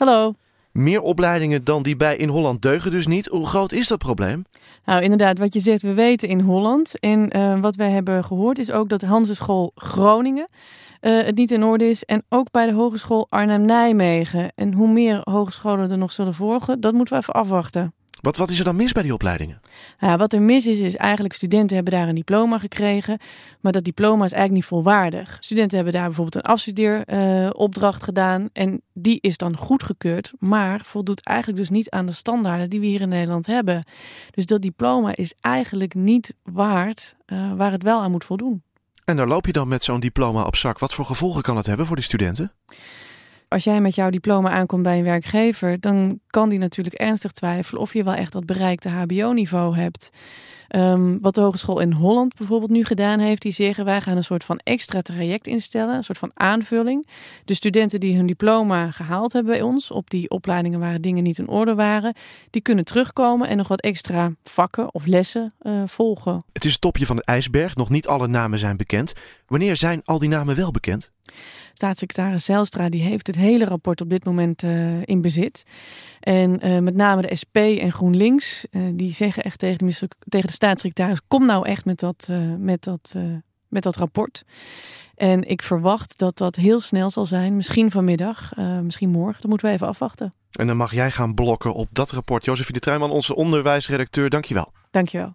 Hallo. Meer opleidingen dan die bij In Holland deugen dus niet. Hoe groot is dat probleem? Nou, inderdaad, wat je zegt, we weten in Holland. En wat wij hebben gehoord is ook dat de Hanzeschool Groningen het niet in orde is. En ook bij de Hogeschool Arnhem-Nijmegen. En hoe meer hogescholen er nog zullen volgen, dat moeten we even afwachten. Wat is er dan mis bij die opleidingen? Nou, wat er mis is eigenlijk studenten hebben daar een diploma gekregen. Maar dat diploma is eigenlijk niet volwaardig. Studenten hebben daar bijvoorbeeld een afstudeeropdracht gedaan. En die is dan goedgekeurd. Maar voldoet eigenlijk dus niet aan de standaarden die we hier in Nederland hebben. Dus dat diploma is eigenlijk niet waard waar het wel aan moet voldoen. En daar loop je dan met zo'n diploma op zak. Wat voor gevolgen kan het hebben voor die studenten? Als jij met jouw diploma aankomt bij een werkgever, dan kan die natuurlijk ernstig twijfelen of je wel echt dat bereikte hbo-niveau hebt. Wat de Hogeschool in Holland bijvoorbeeld nu gedaan heeft, die zeggen wij gaan een soort van extra traject instellen, een soort van aanvulling. De studenten die hun diploma gehaald hebben bij ons, op die opleidingen waar dingen niet in orde waren, die kunnen terugkomen en nog wat extra vakken of lessen volgen. Het is het topje van de ijsberg, nog niet alle namen zijn bekend. Wanneer zijn al die namen wel bekend? Staatssecretaris Zijlstra die heeft het hele rapport op dit moment in bezit. En met name de SP en GroenLinks, die zeggen echt tegen de staatssecretaris, kom nou echt met dat rapport. En ik verwacht dat dat heel snel zal zijn, misschien vanmiddag, misschien morgen. Dat moeten we even afwachten. En dan mag jij gaan blokken op dat rapport. Josephine Truijman, onze onderwijsredacteur, dankjewel. Dankjewel.